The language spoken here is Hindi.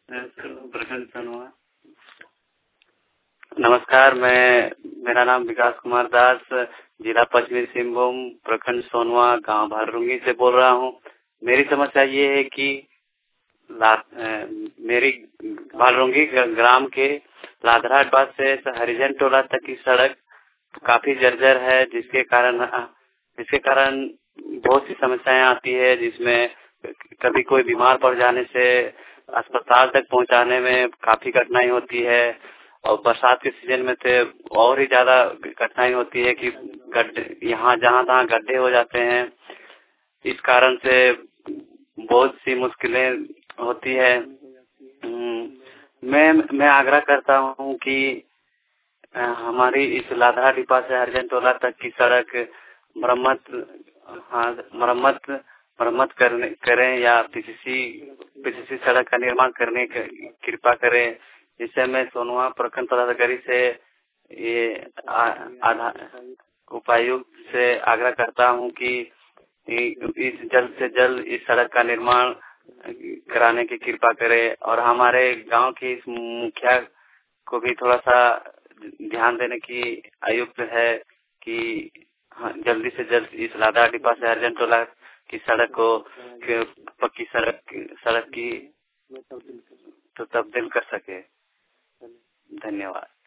प्रखंड सोनवा। नमस्कार, मेरा नाम विकास कुमार दास, जिला पश्चिमी सिंहभूम, प्रखंड सोनवा, गांव भरलुंगी से बोल रहा हूं। मेरी समस्या ये है कि मेरी भरलुंगी ग्राम के लाधरा बास से हरिजन टोला तक की सड़क काफी जर्जर है, जिसके कारण बहुत सी समस्याएं आती है, जिसमें कभी कोई बीमार पड़ जाने से अस्पताल तक पहुंचाने में काफी कठिनाई होती है, और बरसात के सीजन में तो और ही ज्यादा कठिनाई होती है कि गड्ढे यहाँ जहाँ तहाँ गड्ढे हो जाते हैं। इस कारण से बहुत सी मुश्किलें होती है। मैं आग्रह करता हूँ कि हमारी इस लाधरा डिपा से हरिजन टोला तक की सड़क मरम्मत करें या पीसीसी सड़क का निर्माण करने की कृपा करें। जिससे मैं सोनवा प्रखंड पदाधिकारी से ये उपायुक्त से आग्रह करता हूं कि इस जल्द से जल्द इस सड़क का निर्माण कराने की कृपा करें, और हमारे गांव की इस मुखिया को भी थोड़ा सा ध्यान देने की आयुक्त है कि जल्दी से जल्द इस लाधरा डिपा से हरिजन टोला की सड़क को पक्की सड़क की तो तब्दील कर सके। धन्यवाद।